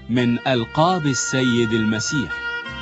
من ألقاب السيد المسيح.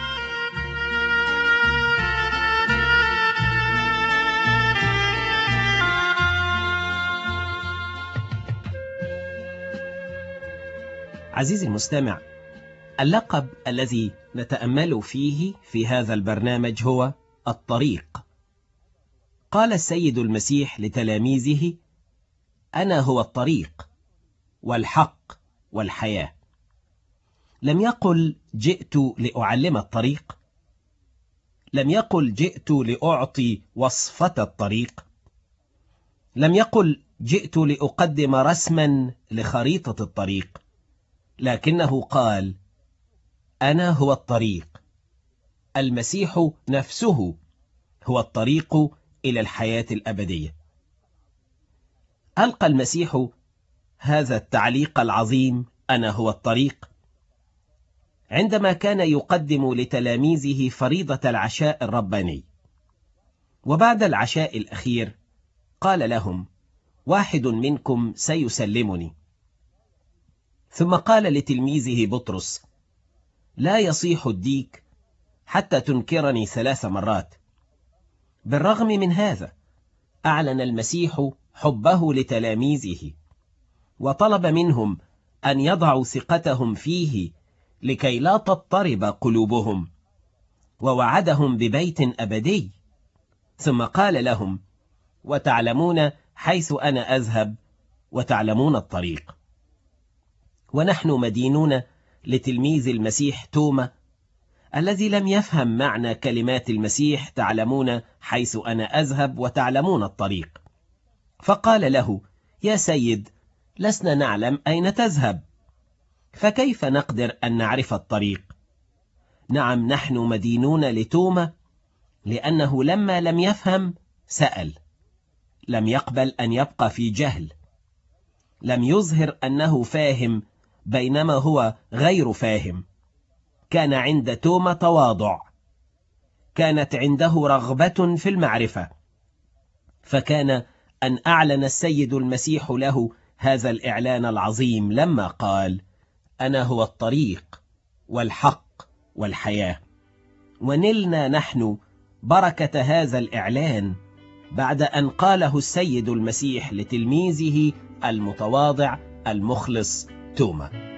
عزيزي المستمع، اللقب الذي نتأمل فيه في هذا البرنامج هو الطريق. قال السيد المسيح لتلاميذه: أنا هو الطريق والحق والحياة. لم يقل جئت لأعلم الطريق، لم يقل جئت لأعطي وصفة الطريق، لم يقل جئت لأقدم رسما لخريطة الطريق، لكنه قال: أنا هو الطريق. المسيح نفسه هو الطريق إلى الحياة الأبدية. ألقى المسيح هذا التعليق العظيم: أنا هو الطريق، عندما كان يقدم لتلاميذه فريضة العشاء الرباني. وبعد العشاء الأخير قال لهم: واحد منكم سيسلمني. ثم قال لتلميذه بطرس: لا يصيح الديك حتى تنكرني 3 مرات. بالرغم من هذا أعلن المسيح حبه لتلاميذه، وطلب منهم أن يضعوا ثقتهم فيه لكي لا تضطرب قلوبهم، ووعدهم ببيت أبدي. ثم قال لهم: وتعلمون حيث أنا أذهب وتعلمون الطريق. ونحن مدينون لتلميذ المسيح توما الذي لم يفهم معنى كلمات المسيح: تعلمون حيث أنا أذهب وتعلمون الطريق. فقال له: يا سيد، لسنا نعلم أين تذهب، فكيف نقدر أن نعرف الطريق؟ نعم، نحن مدينون لتوما لأنه لما لم يفهم سأل، لم يقبل أن يبقى في جهل، لم يظهر أنه فاهم بينما هو غير فاهم. كان عند توما تواضع، كانت عنده رغبة في المعرفة، فكان أن أعلن السيد المسيح له هذا الإعلان العظيم لما قال: أنا هو الطريق والحق والحياة. ونلنا نحن بركة هذا الإعلان بعد أن قاله السيد المسيح لتلميذه المتواضع المخلص توما.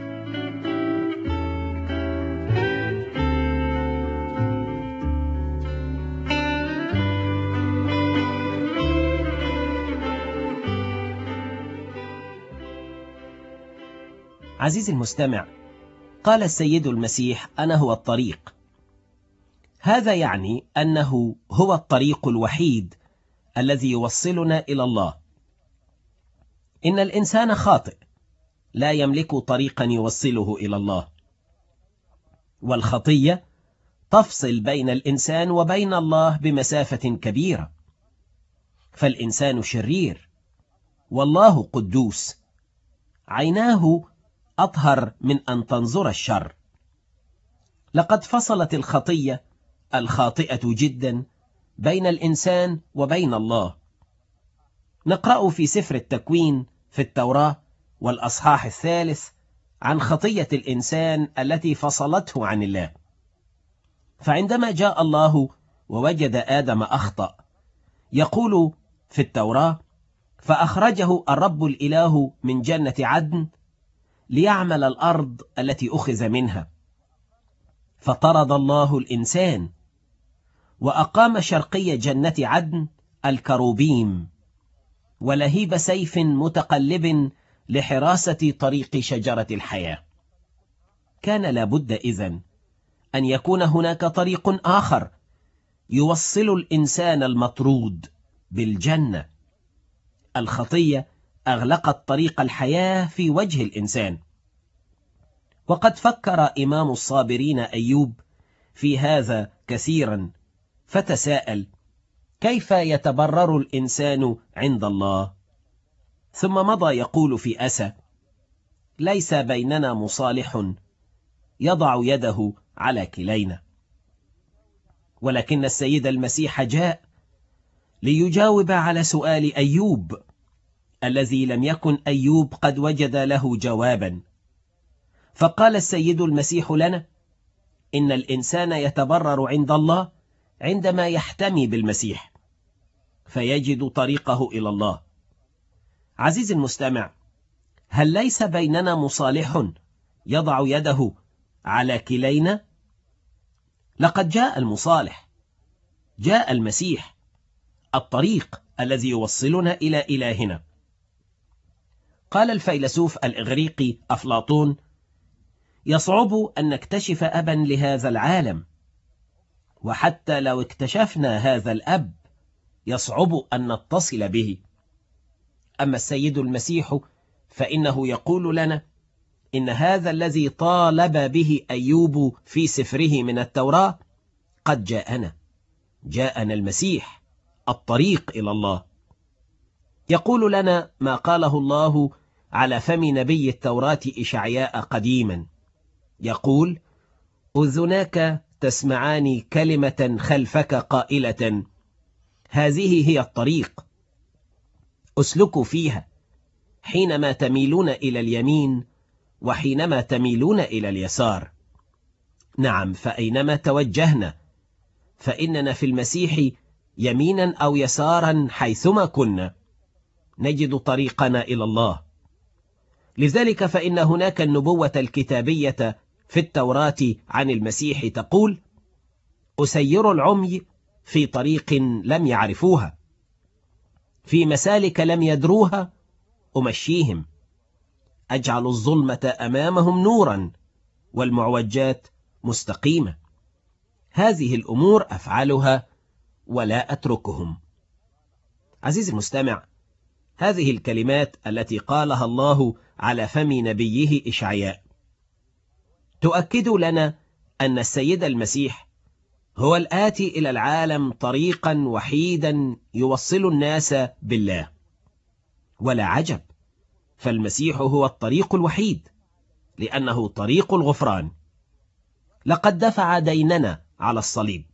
عزيزي المستمع، قال السيد المسيح: أنا هو الطريق. هذا يعني أنه هو الطريق الوحيد الذي يوصلنا إلى الله. إن الإنسان خاطئ، لا يملك طريقا يوصله إلى الله، والخطية تفصل بين الإنسان وبين الله بمسافة كبيرة. فالإنسان شرير والله قدوس، عيناه أطهر من أن تنظر الشر. لقد فصلت الخطية الخاطئة جدا بين الإنسان وبين الله. نقرأ في سفر التكوين في التوراة والأصحاح 3 عن خطية الإنسان التي فصلته عن الله. فعندما جاء الله ووجد آدم أخطأ، يقول في التوراة: فأخرجه الرب الإله من جنة عدن ليعمل الأرض التي أخذ منها. فطرد الله الإنسان وأقام شرقي جنة عدن الكروبيم ولهيب سيف متقلب لحراسة طريق شجرة الحياة. كان لابد إذن أن يكون هناك طريق آخر يوصل الإنسان المطرود بالجنة. الخطية أغلقت طريق الحياة في وجه الإنسان. وقد فكر إمام الصابرين أيوب في هذا كثيرا، فتساءل: كيف يتبرر الإنسان عند الله؟ ثم مضى يقول في أسى: ليس بيننا مصالح يضع يده على كلينا. ولكن السيد المسيح جاء ليجاوب على سؤال أيوب الذي لم يكن أيوب قد وجد له جوابا. فقال السيد المسيح لنا إن الإنسان يتبرر عند الله عندما يحتمي بالمسيح فيجد طريقه إلى الله. عزيزي المستمع، هل ليس بيننا مصالح يضع يده على كلينا؟ لقد جاء المصالح، جاء المسيح، الطريق الذي يوصلنا إلى إلهنا. قال الفيلسوف الإغريقي أفلاطون: يصعب أن نكتشف أبا لهذا العالم، وحتى لو اكتشفنا هذا الأب يصعب أن نتصل به. أما السيد المسيح فإنه يقول لنا إن هذا الذي طالب به أيوب في سفره من التوراة قد جاءنا المسيح، الطريق إلى الله. يقول لنا ما قاله الله على فم نبي التوراة إشعياء قديما، يقول: أذناك تسمعان كلمة خلفك قائلة هذه هي الطريق أسلكوا فيها حينما تميلون إلى اليمين وحينما تميلون إلى اليسار. نعم، فأينما توجهنا فإننا في المسيح يمينا أو يسارا حيثما كنا نجد طريقنا إلى الله. لذلك فإن هناك النبوة الكتابية في التوراة عن المسيح تقول: أسير العمي في طريق لم يعرفوها، في مسالك لم يدروها أمشيهم، أجعل الظلمة أمامهم نورا والمعوجات مستقيمة. هذه الأمور أفعلها ولا أتركهم. عزيزي المستمع، هذه الكلمات التي قالها الله على فم نبيه إشعياء تؤكد لنا أن السيد المسيح هو الآتي إلى العالم طريقا وحيدا يوصل الناس بالله. ولا عجب، فالمسيح هو الطريق الوحيد، لأنه طريق الغفران. لقد دفع ديننا على الصليب،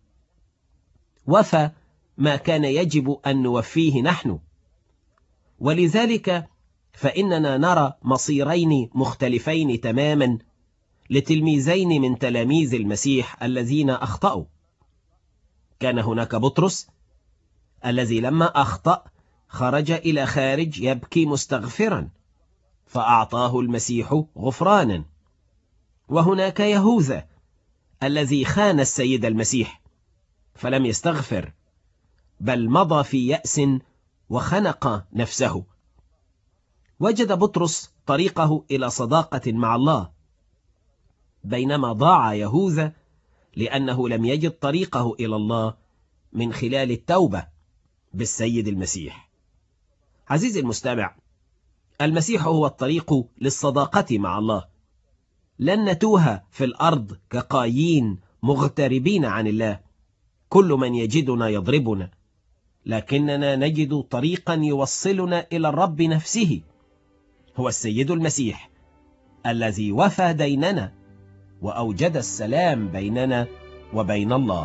وفى ما كان يجب أن نوفيه نحن، ولذلك فإننا نرى مصيرين مختلفين تماما لتلميذين من تلاميذ المسيح الذين أخطأوا. كان هناك بطرس الذي لما أخطأ خرج إلى خارج يبكي مستغفرا، فأعطاه المسيح غفرانا. وهناك يهوذا الذي خان السيد المسيح فلم يستغفر، بل مضى في يأس وخنق نفسه. وجد بطرس طريقه إلى صداقة مع الله، بينما ضاع يهوذا لأنه لم يجد طريقه إلى الله من خلال التوبة بالسيد المسيح. عزيزي المستمع، المسيح هو الطريق للصداقة مع الله. لن نتوه في الأرض كقايين مغتربين عن الله، كل من يجدنا يضربنا، لكننا نجد طريقا يوصلنا إلى الرب نفسه. هو السيد المسيح الذي وفى ديننا وأوجد السلام بيننا وبين الله.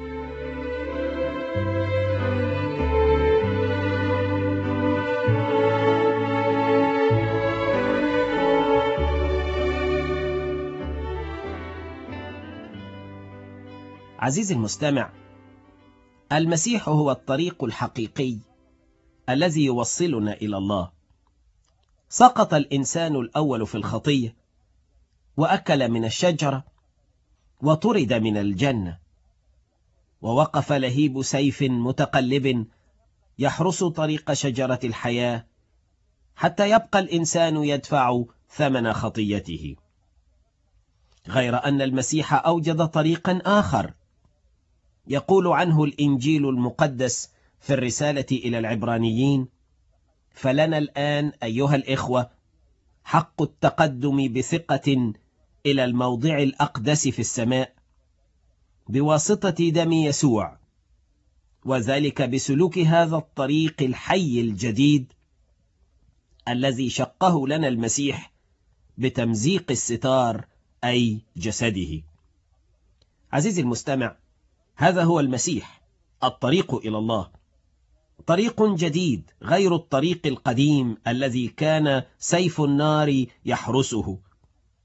عزيزي المستمع، المسيح هو الطريق الحقيقي الذي يوصلنا إلى الله. سقط الإنسان الأول في الخطية وأكل من الشجرة وطرد من الجنة، ووقف لهيب سيف متقلب يحرس طريق شجرة الحياة حتى يبقى الإنسان يدفع ثمن خطيته. غير أن المسيح أوجد طريقا آخر يقول عنه الإنجيل المقدس في الرسالة إلى العبرانيين: فلنا الآن أيها الإخوة حق التقدم بثقة إلى الموضع الأقدس في السماء بواسطة دم يسوع، وذلك بسلوك هذا الطريق الحي الجديد الذي شقه لنا المسيح بتمزيق الستار أي جسده. عزيزي المستمع، هذا هو المسيح، الطريق إلى الله، طريق جديد غير الطريق القديم الذي كان سيف النار يحرسه.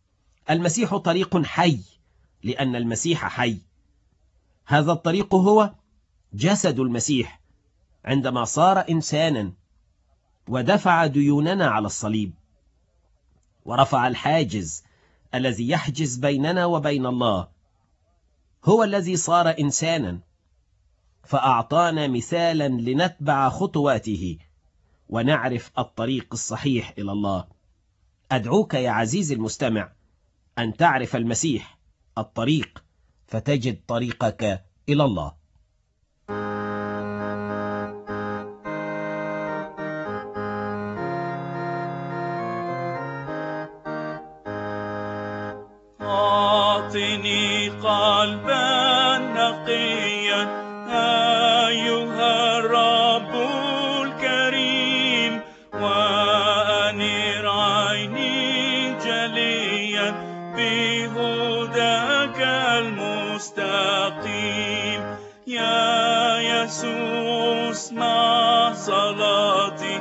المسيح طريق حي لأن المسيح حي. هذا الطريق هو جسد المسيح عندما صار إنسانا ودفع ديوننا على الصليب، ورفع الحاجز الذي يحجز بيننا وبين الله. هو الذي صار إنسانا فأعطانا مثالا لنتبع خطواته ونعرف الطريق الصحيح إلى الله. أدعوك يا عزيزي المستمع أن تعرف المسيح الطريق فتجد طريقك إلى الله. أعطني قلبا نقيا أيها الرب الكريم، وأنر عيني جليا بهداك المستقيم. يا يسوع اسمع صلاتي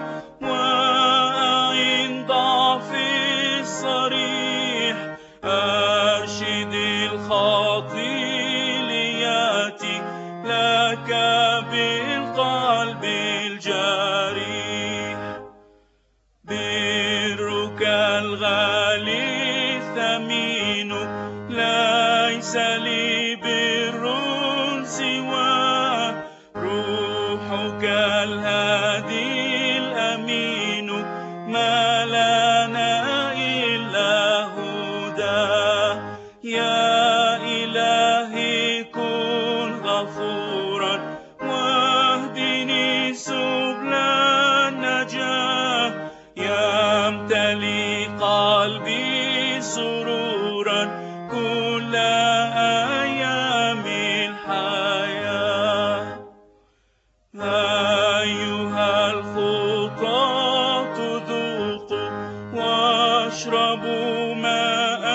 وأعن ضعفي الصريح، أرشد الخاطي لياتي لك بالقلب الجريح. برك الغالي ثمين، ليس لي بر سواه، روحك الهادي الأمين ما لنا إلا هداه. يا إلهي كن غفورا واهدني سبل النجاة، يمتلي قلبي سرورا كل أيام الحياة. أيها الخطاة ذوقوا واشربوا ماء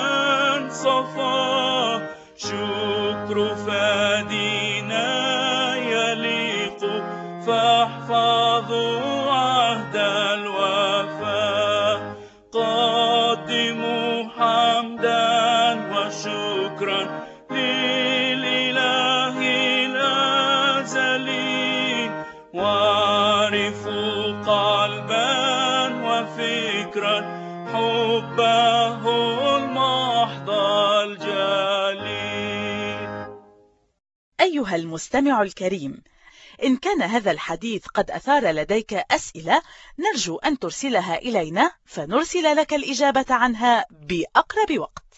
صفا، شكر فادينا يليق، فاحفظوا عهد الوفاء. قدموا حمدا وشكرا للإله الأزلي، وعرفوا قلبا وفكرا حبه المحض الجليل. أيها المستمع الكريم، إن كان هذا الحديث قد أثار لديك أسئلة، نرجو أن ترسلها إلينا فنرسل لك الإجابة عنها بأقرب وقت.